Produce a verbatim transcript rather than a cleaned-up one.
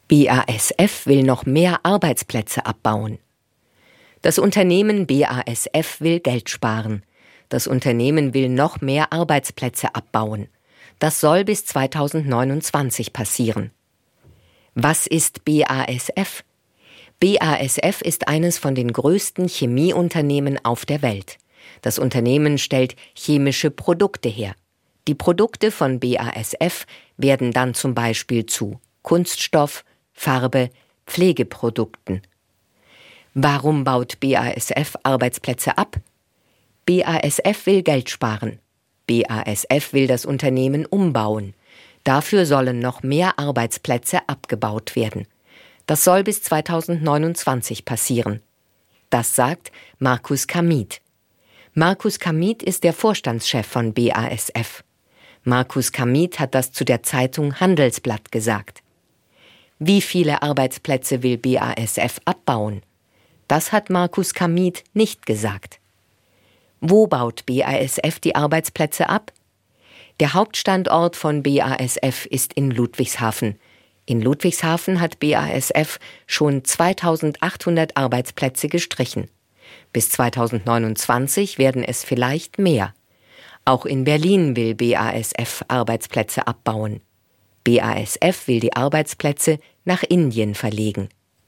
B A S F will noch mehr Arbeitsplätze abbauen. Das Unternehmen B A S F will Geld sparen. Das Unternehmen will noch mehr Arbeitsplätze abbauen. Das soll bis zweitausendneunundzwanzig passieren. Was ist B A S F? B A S F ist eines von den größten Chemieunternehmen auf der Welt. Das Unternehmen stellt chemische Produkte her. Die Produkte von B A S F werden dann zum Beispiel zu Kunststoff, Farbe, Pflegeprodukten. Warum baut B A S F Arbeitsplätze ab? B A S F will Geld sparen. B A S F will das Unternehmen umbauen. Dafür sollen noch mehr Arbeitsplätze abgebaut werden. Das soll bis zweitausendneunundzwanzig passieren. Das sagt Markus Kamieth. Markus Kamieth ist der Vorstandschef von B A S F. Markus Kamieth hat das zu der Zeitung Handelsblatt gesagt. Wie viele Arbeitsplätze will B A S F abbauen? Das hat Markus Kamieth nicht gesagt. Wo baut B A S F die Arbeitsplätze ab? Der Hauptstandort von B A S F ist in Ludwigshafen. In Ludwigshafen hat B A S F schon zweitausendachthundert Arbeitsplätze gestrichen. Bis zweitausendneunundzwanzig werden es vielleicht mehr. Auch in Berlin will B A S F Arbeitsplätze abbauen. B A S F will die Arbeitsplätze nach Indien verlegen.